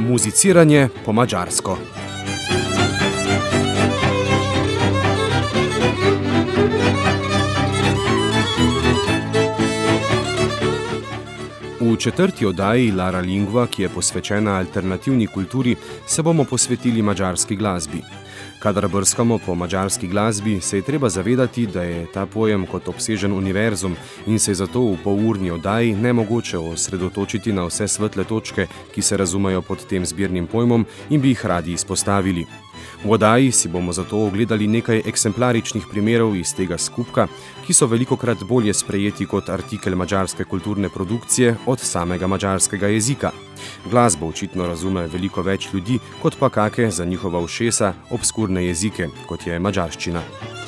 Muziciranje po madžarsko. V četrti oddaji Lara Lingua, ki je posvečena alternativni kulturi, se bomo posvetili madžarski glasbi. Kadar brskamo po madžarski glasbi, se je treba zavedati, da je ta pojem kot obsežen univerzum in se je zato v polurni oddaji nemogoče osredotočiti na vse svetle točke, ki se razumejo pod tem zbirnim pojmom in bi jih radi izpostavili. V oddaji si bomo zato ogledali nekaj eksemplaričnih primerov iz tega skupka, ki so velikokrat bolje sprejeti kot artikel madžarske kulturne produkcije od samega madžarskega jezika. Glasbo očitno razume veliko več ljudi, kot pa kake za njihova ušesa obskurne jezike, kot je madžarščina.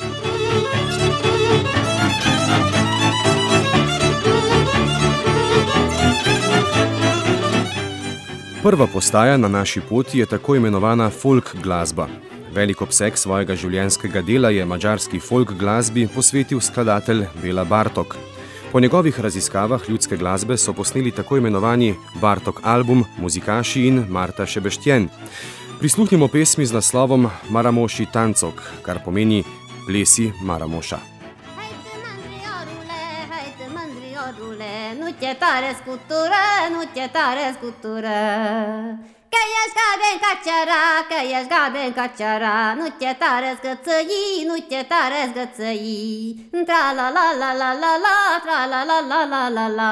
Prva postaja na naši poti je tako imenovana folk glasba. Velik obseg svojega življenjskega dela je madžarski folk glasbi posvetil skladatelj Bela Bartok. Po njegovih raziskavah ljudske glasbe so posneli tako imenovani Bartok album, Muzikaši in Marta Šebeštjen. Prisluhnimo pesmi z naslovom Maramoši tancok, kar pomeni plesi Maramoša. Nu ce tare scutură, că ești gaben ca ceara, nu ce tare zgățăi, tra la la la la la la, tra la la la la la la.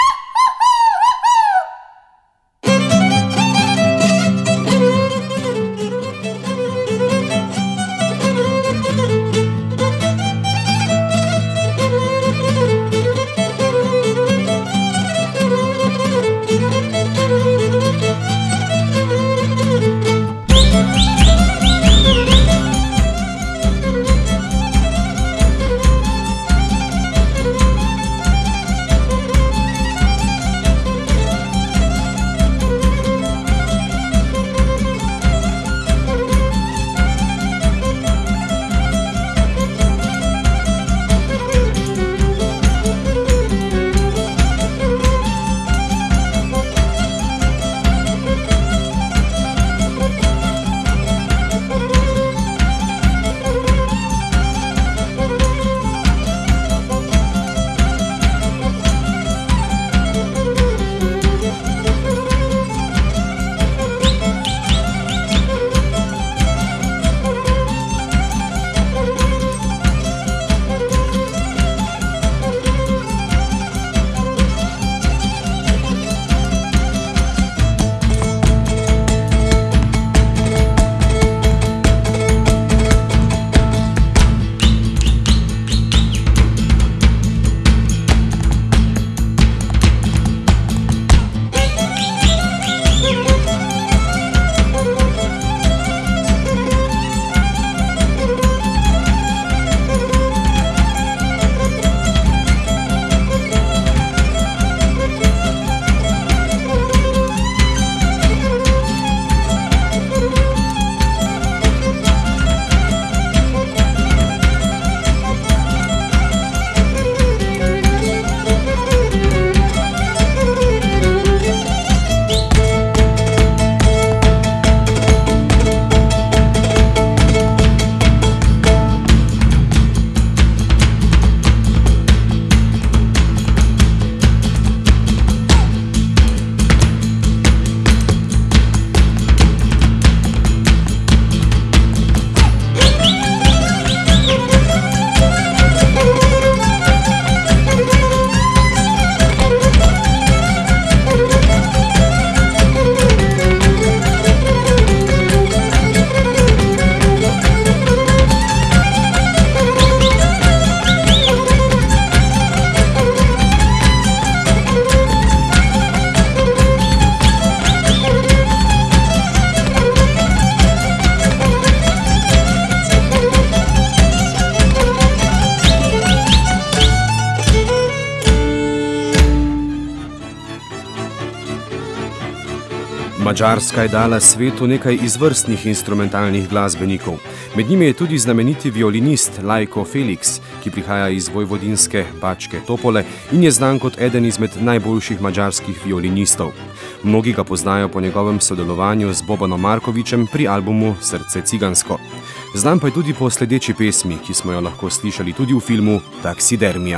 Madžarska je dala svetu nekaj izvrstnih instrumentalnih glasbenikov. Med njimi je tudi znameniti violinist Lajko Felix, ki prihaja iz vojvodinske Bačke Topole in je znan kot eden izmed najboljših madžarskih violinistov. Mnogi ga poznajo po njegovem sodelovanju z Bobanom Markovićem pri albumu Srce cigansko. Znam pa je tudi po sledeči pesmi, ki smo jo lahko slišali tudi v filmu Taksidermija.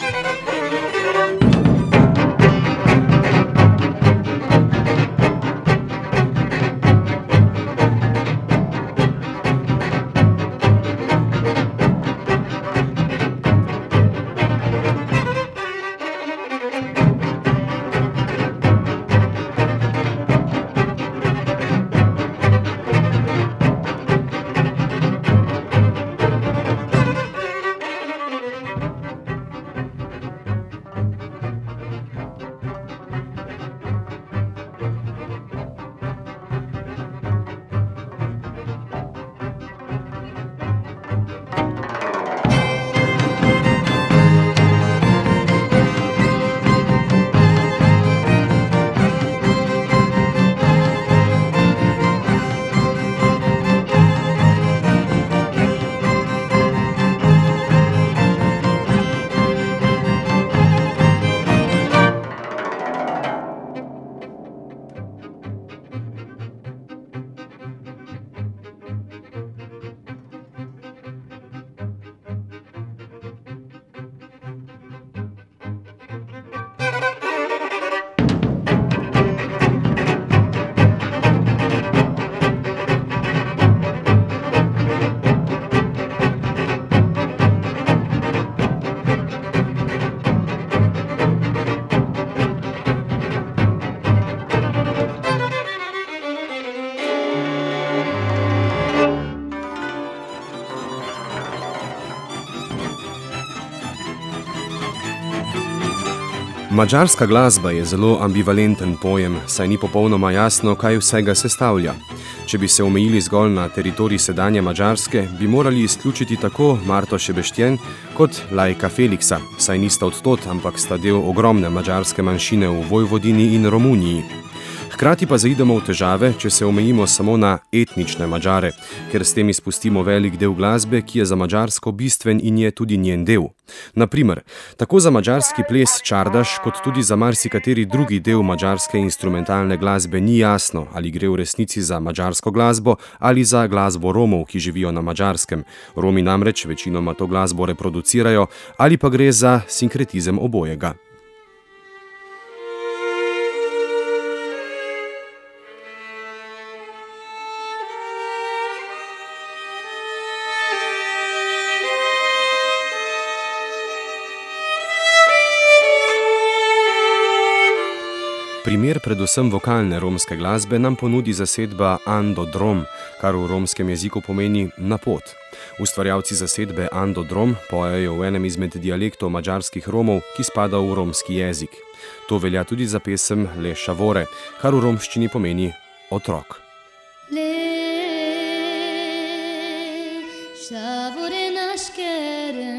Madžarska glasba je zelo ambivalenten pojem, saj ni popolnoma jasno, kaj vsega sestavlja. Če bi se omejili zgolj na teritorij sedanje Madžarske, bi morali izključiti tako Marto Šebestjen kot Lajka Feliksa, saj nista od tod, ampak sta del ogromne madžarske manjšine v Vojvodini in Romuniji. Hkrati pa zaidemo v težave, če se omejimo samo na etnične Madžare, ker s tem izpustimo velik del glasbe, ki je za Madžarsko bistven in je tudi njen del. Naprimer, tako za madžarski ples čardaš, kot tudi za marsikateri drugi del madžarske instrumentalne glasbe ni jasno, ali gre v resnici za madžarsko glasbo ali za glasbo Romov, ki živijo na Madžarskem. Romi namreč večinoma to glasbo reproducirajo, ali pa gre za sinkretizem obojega. Primer predvsem vokalne romske glasbe nam ponudi zasedba Ando Drom, kar v romskem jeziku pomeni na pot. Ustvarjalci zasedbe Ando Drom pojejo v enem izmed dialektov madžarskih Romov, ki spada v romski jezik. To velja tudi za pesem Le Šavore, kar v romščini pomeni otrok. Le Šavore naš keren,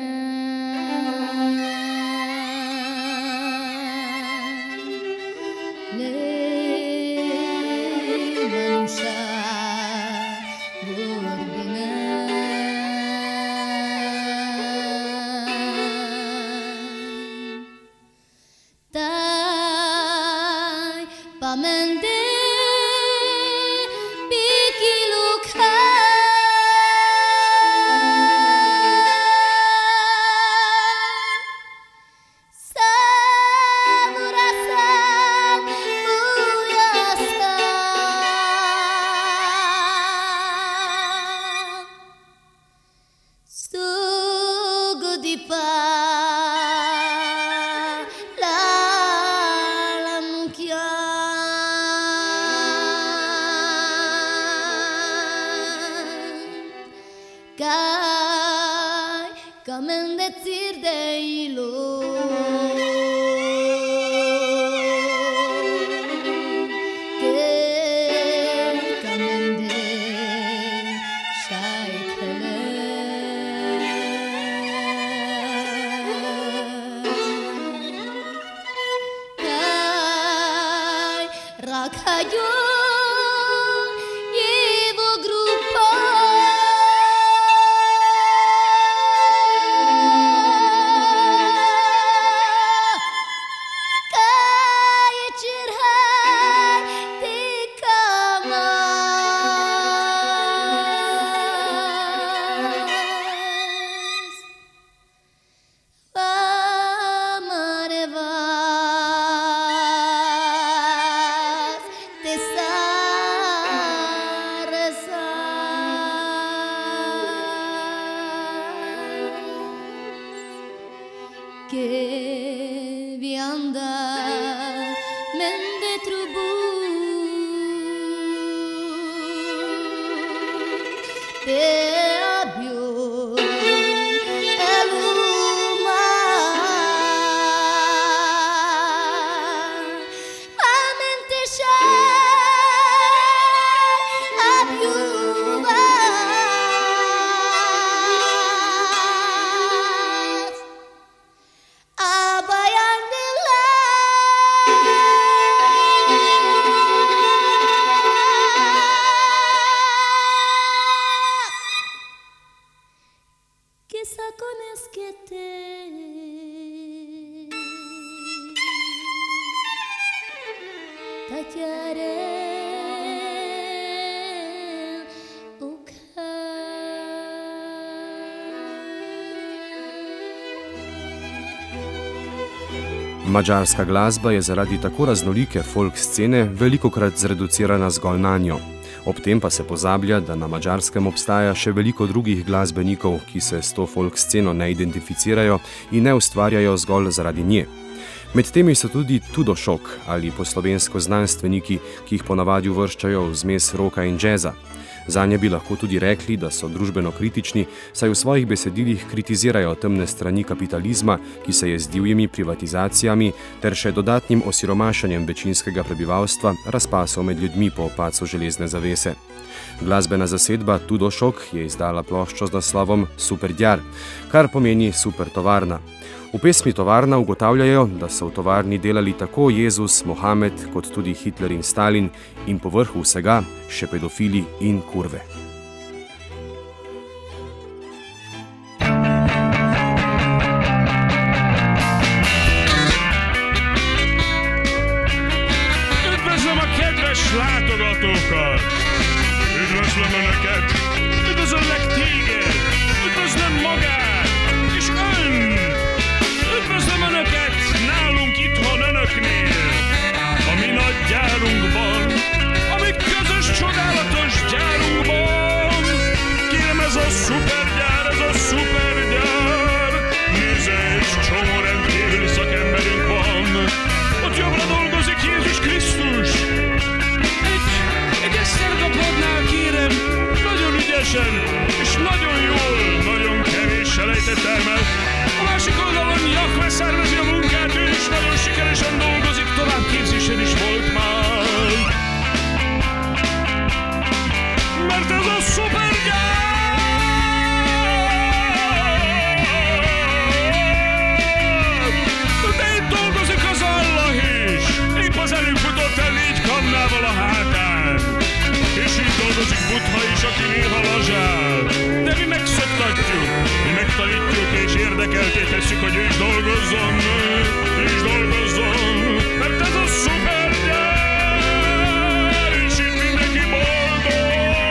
Madžarska glasba je zaradi tako raznolike folk scene velikokrat zreducirana zgolj nanjo. Ob tem pa se pozablja, da na Madžarskem obstaja še veliko drugih glasbenikov, ki se s to folk sceno ne identificirajo in ne ustvarjajo zgolj zaradi nje. Med temi so tudi tudošok ali po slovensko znanstveniki, ki jih ponavadi uvrščajo v zmes roka in džeza. Zanje bi lahko tudi rekli, da so družbeno kritični, saj v svojih besedilih kritizirajo temne strani kapitalizma, ki se je z divjimi privatizacijami ter še dodatnim osiromašanjem večinskega prebivalstva razpasal med ljudmi po padcu železne zavese. Glasbena zasedba Tudošok je izdala ploščo z naslovom Super Djar, kar pomeni super tovarna. V pesmi Tovarna ugotavljajo, da so v tovarni delali tako Jezus, Mohamed kot tudi Hitler in Stalin in povrhu vsega še pedofili in kurve. Üdvözlöm a kedves látogatókat! Üdvözlöm Önöket! Üdvözöllek téged! Üdvözlöm magát! És ön! Üdvözlöm Önöket nálunk itthon Önöknél, a mi nagy gyárunkban, a mi közös csodálatos gyárunkban. Kérem, ez a szupergyár, ez a szupergyár. Nézze, egy csomó rendkívüli szakemberünk van. Ott jobbra dolgozik Jézus Krisztus. Egy esztergapodnál kérem, nagyon ügyesen, és nagyon jól, nagyon kevés selejtet termel. A másik oldalon Jahve szervezi a munkát, ő is nagyon sikeresen dolgozik, továbbképzésen is volt már. Mert ez a szupergyár! De itt dolgozik az Allah is, épp az előfutott el 4 kannával a hátán. És itt dolgozik Buddha is, aki néha lazsál. De mi megszoktatjuk, mi megtanítjuk és érdekelté tesszük, hogy ő is dolgozzon, mert ez a szupergyár, és itt mindenki boldog.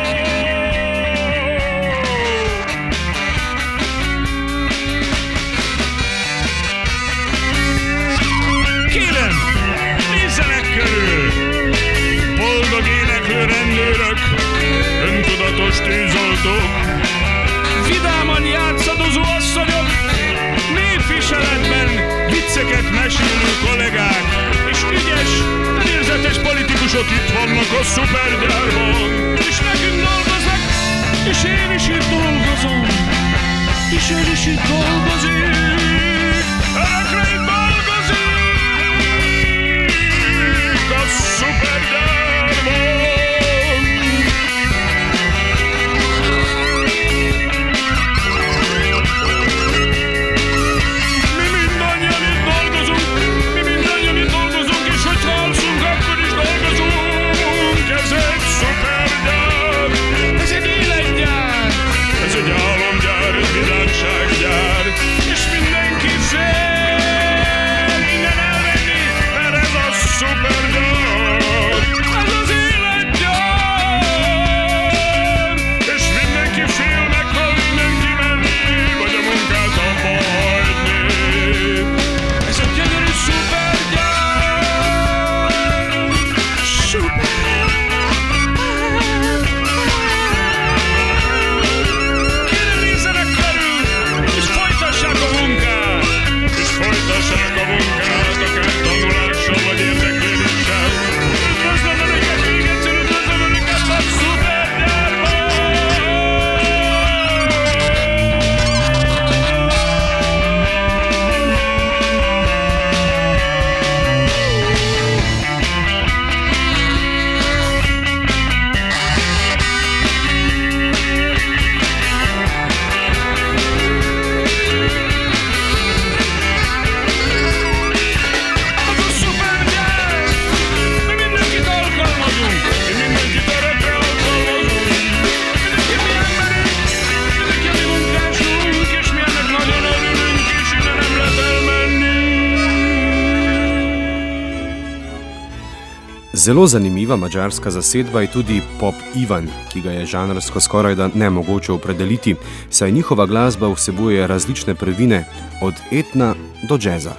Kérem, nézzenek körül! Boldog éneklő rendőrök, öntudatos tűzoltók, vidáman játszadozó asszonyok, népviseletben vicceket mesélő kollégák, és ügyes, érzetes politikusok itt vannak a szupergyárban, és nekünk dolgoznak, és én is itt dolgozom, és ő is itt dolgozik, önökre itt dolgozik a szupergyárban. És mindenki Zelo zanimiva madžarska zasedba je tudi Pop Ivan, ki ga je žanrsko skorajda nemogoče opredeliti, saj njihova glasba vsebuje različne prvine, od etna do džeza.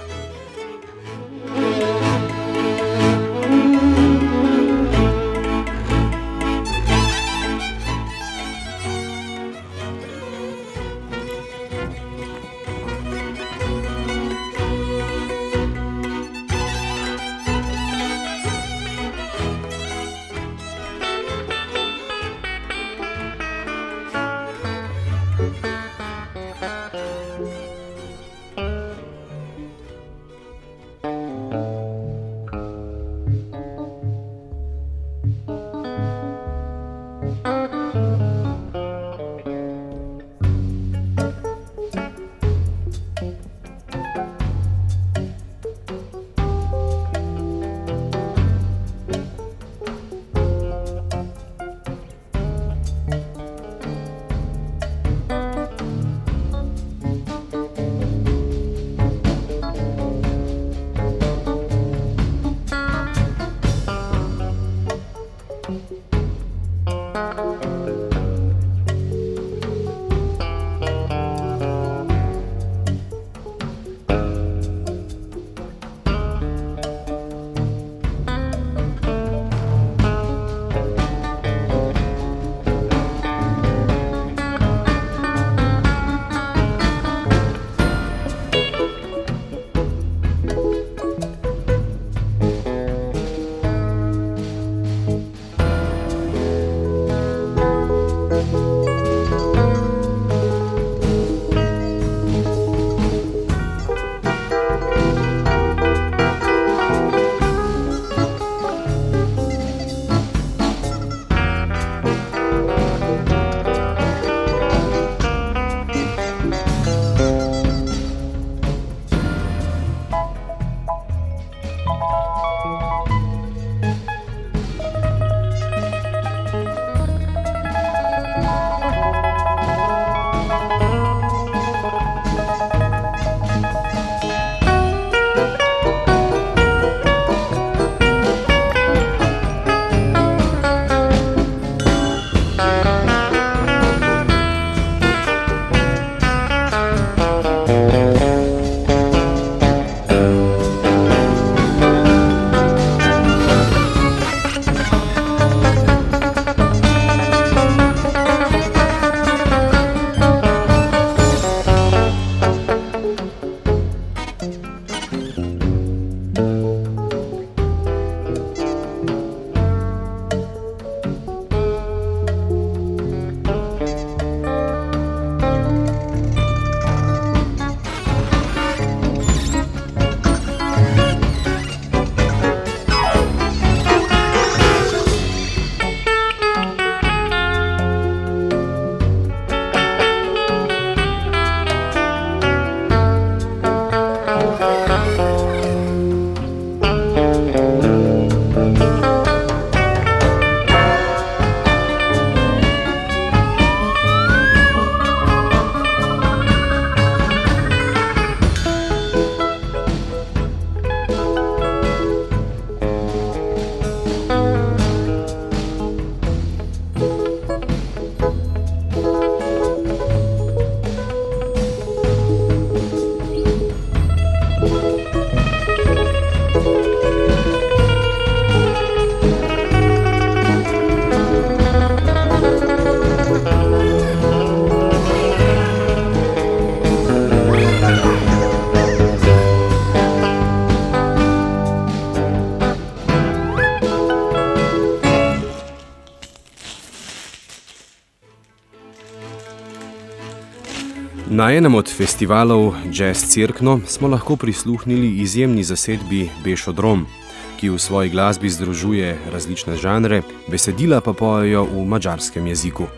Na enem od festivalov Jazz Cirkno smo lahko prisluhnili izjemni zasedbi Bešodrom, ki v svoji glasbi združuje različne žanre, besedila pa pojejo v madžarskem jeziku.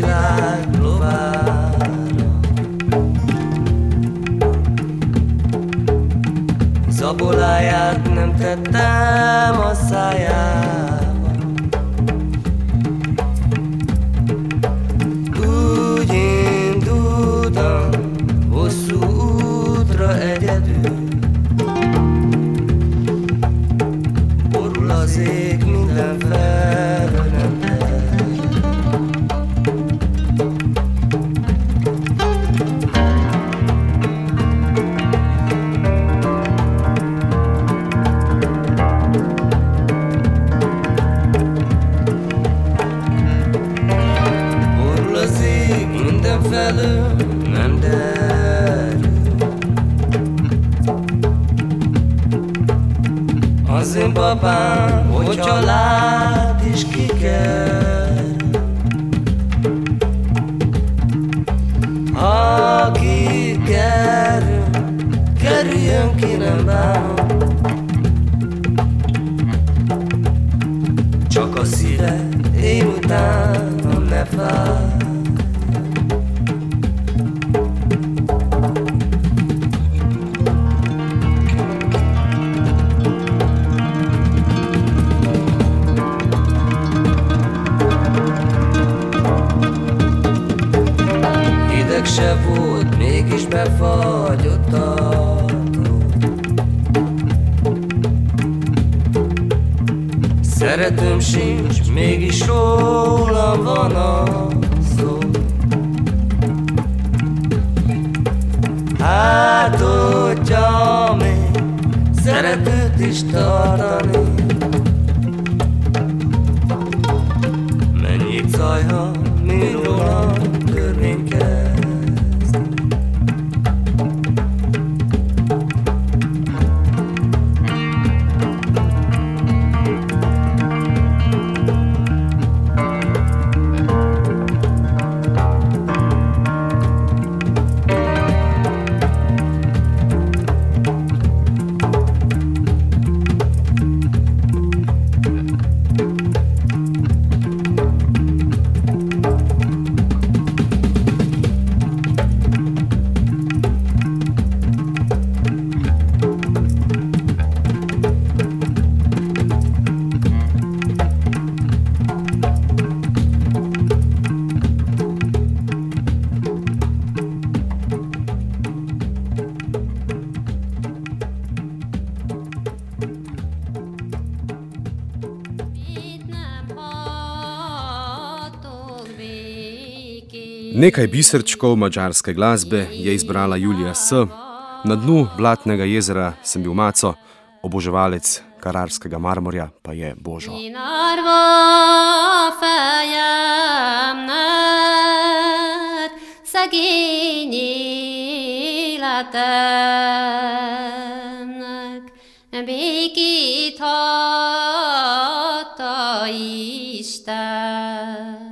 világ lovára. Zaboláját nem tettem a szájába, úgy indultam hosszú útra egyedül. Borul az ég mindenfelől, nem terül. Borul az ég mindenfelől, nem derül. Az én babám, hogyha lát is kikerül, aki kerül, kerüljön ki, nem bánom. Csak a szíve délután ne fáj. Hideg se volt, mégis befagyott a tó. Szeretőm sincs, mégis rólam van a szó. Hát, hogyha még szeretőt is tartani, mennyit zajha, mi rólam törvénykezd. Nekaj biserčkov madžarske glasbe je izbrala Julija S. Na dnu Blatnega jezera sem bil Maco, oboževalec Kararskega marmorja pa je Božo. Szegény életemnek békét adta Isten.